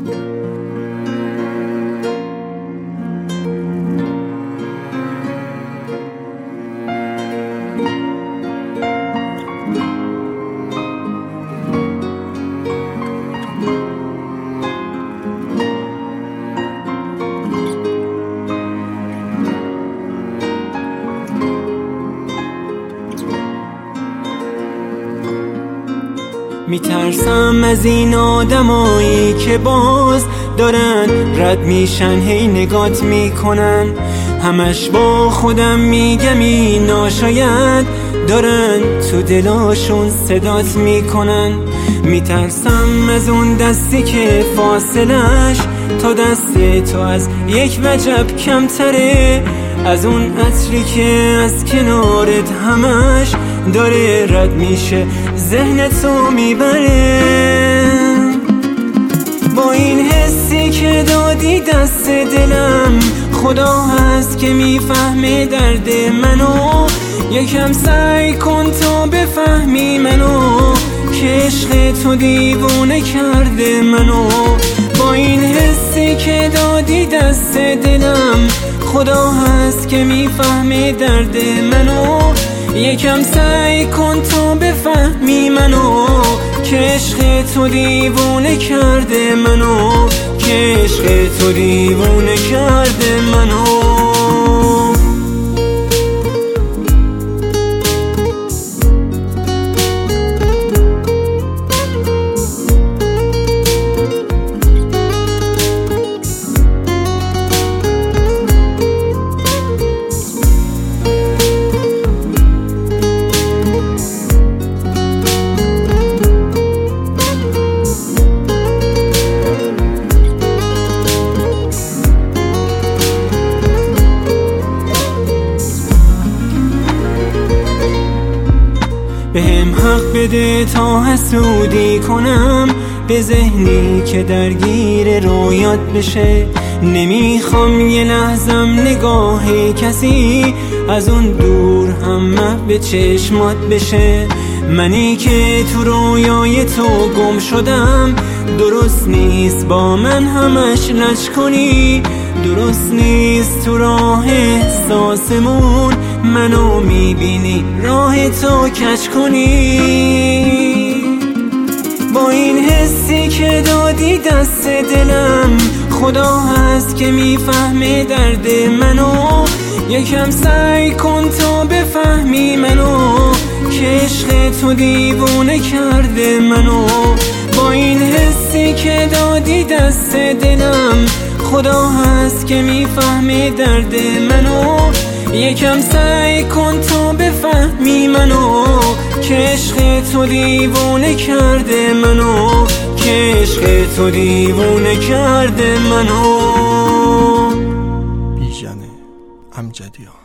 میترسم از این آدمایی که باز دارن رد میشن، هی نگات میکنن. همش با خودم میگم این ناشاید دارن تو دلاشون صدات میکنن. میترسم از اون دستی که فاصلش تا دست تو از یک وجب کمتره، از اون عطری که از کنارت همش داره رد میشه ذهنتو میبره. با این حسی که دادی دست دلم، خدا هست که میفهمه درد منو. یکم سعی کن تا بفهمی منو، که عشق تو دیوونه کرده منو. با این حسی که دادی دست دلم، خدا هست که میفهمه درد منو. یکم سعی کن تا بفهمی منو، که عشق تو دیوونه کرده منو، که عشق تو دیوونه کرده منو. بهم حق بده تا حسودی کنم به ذهنی که درگیر رویات بشه. نمیخوام یه لحظم نگاه کسی از اون دور هم به چشمات بشه. منی که تو رویای تو گم شدم، درست نیست با من همش لج کنی. درست نیست تو راه احساسمون منو میبینی راه تو کج کنی. با این حسی که دادی دست دلم، خدا هست که میفهمه درد منو. یکم سعی کن تا بفهمی منو، که عشق تو دیوونه کرده منو. با این حسی که دادی دست دلم، خدا هست که میفهمه درد منو. یکم سعی کن تا بفهمی منو، که عشق تو دیوونه کرده منو، که عشق تو دیوونه کرده منو. بیژن امجدیان.